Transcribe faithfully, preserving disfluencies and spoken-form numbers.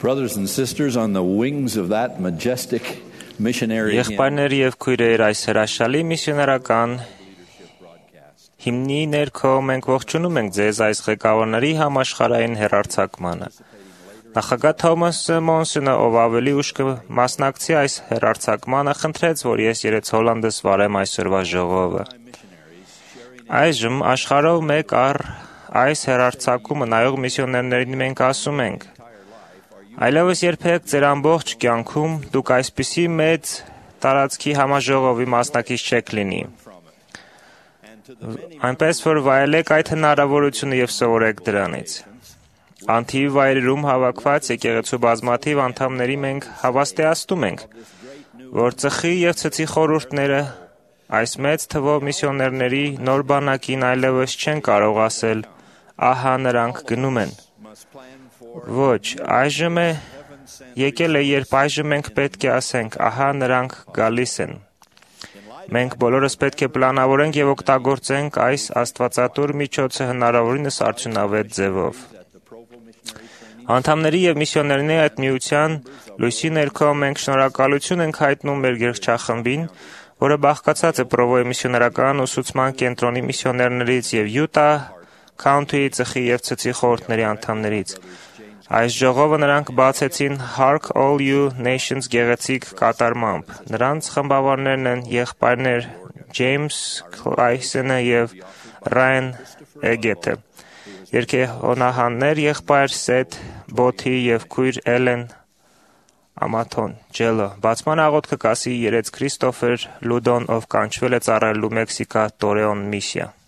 Brothers and sisters, on the wings of that majestic missionary hymn, Եղբայրներ եւ քույրեր, այս հրաշալի միսիոներական հիմնի ներքո մենք ողջունում ենք ձեզ այս ղեկավարների համաշխարհային հեռարձակմանը։ Նախագահ Թոմաս Մոնսոնը, ով ավելի ուշ կմասնակցի այս հեռարձակմանը, խնդրեց, որ ես երեց Հոլանդս վարեմ այսօրվա ժողովը։ Այժմ աշխարհով մեկ առ այս հեռարձակումը նայող միսիոներներին մենք ասում ենք. այլևս երբեք ձեր ամբողջ կյանքում դուք այսպիսի մեծ տարածքի համաժողովի մասնակից չեք լինի։ Այնպես որ վայելեք այդ հնարավորությունը եւ սովորեք դրանից։ Անթիվ վայրերում հավաքված եկեղեցու բազմաթիվ անդամների մենք հավաստիացնում ենք, որ ծխի եւ ցցի խորհուրդները այս մեծ թվով միսիոներների նոր բանակին այլևս չեն կարող ասել, ահա նրանք գնում են։ Ոչ, այժմ է եկել է, երբ այժմ մենք պետք է ասենք, ահա նրանք գալիս են։ Մենք բոլորս պետք է պլանավորենք եւ օգտագործենք այս աստվածատուր միջոցը հնարավորինս արդյունավետ ձևով։ Անդամների եւ միսիոներների այդ միության լույսի ներքո մենք շնորհակալություն ենք հայտնում մեր գրչախմբին, որը բաղկացած է Պրովոյի միսիոներական ուսուցման կենտրոնի միսիոներներից եւ Յուտա քաունթիի ծխի եւ ցցի խորհուրդների անդամներից։ Այս ժողովը նրանք բացեցին Hark All You Nations գեղեցիկ կատարմամբ։ Նրանց խմբավարներն են եղբայրներ Ջեյմս Քլայսենը եւ Ռայան Էգետը, երգեհոնահաններ եղբայր Սեթ Բոթի եւ քույր Էլեն Ամաթոն Ջելո։ Բացման աղոթքը կասի երեց Քրիստոֆեր Լուդոն, ով կանչվել է ծառայելու Մեքսիկա Տորեոն միսիա։